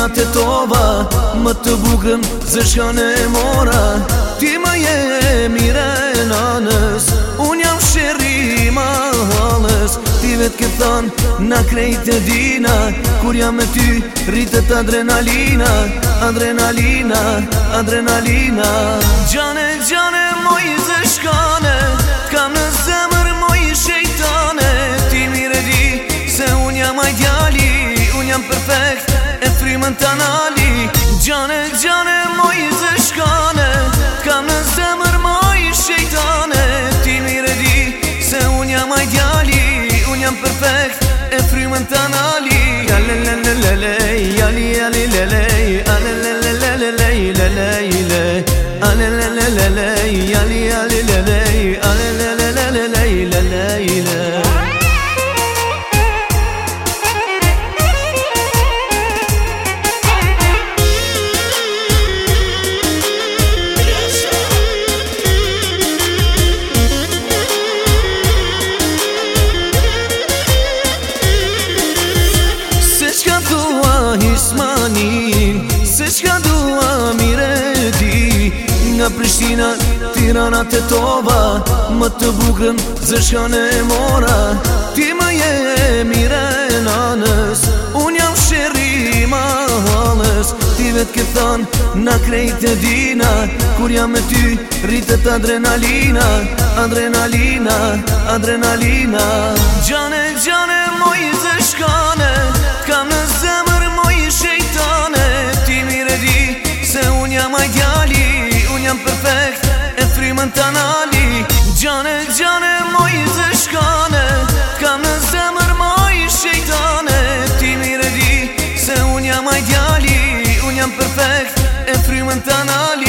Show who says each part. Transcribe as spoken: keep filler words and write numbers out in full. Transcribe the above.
Speaker 1: ranat e tova, më të bukrën zë shkën e mora. Ti më je mire e nanës, unë jam sheri ma halës. Ti vetë ke thanë na krejt e dina, kur jam me ty rritët adrenalina. Adrenalina, adrenalina. Gjane, gjane, moj zë shkane, t'kam në zemër moj shejtane. Ti mire di se unë jam ajdjali, unë jam perfekt e frimën të anali. Gjane, gjane, moj zë shkane, t'kam në zemër moj shejtane. Ti mire di se unë jam ajdjali, unë jam perfekt e frimën të anali. Alelelelele, ali ali lele, alelelelele, lele, alelelelele, ali ali lele, alelelelele, lele. Hismanin, se qka dua mire di, nga Prishtina, Tirana te tova, më të bukrën zë shkën e mora. Ti më je mire e nanës, unë jam sheri ma halës. Ti vetë ke thanë na krejt e dina, kur jam me ty rritët adrenalina. Adrenalina, adrenalina. Gjane, gjane, moj zë shkane, t'kam në zemër moj shejtane. Ti mire di se unë jam ajdjali, unë jam perfekt e frimën të anali. Gjane, gjane, moj zë shkane, t'kam në zemër moj shejtane. Ti mire di se unë jam ajdjali, unë jam perfekt e frimën të anali.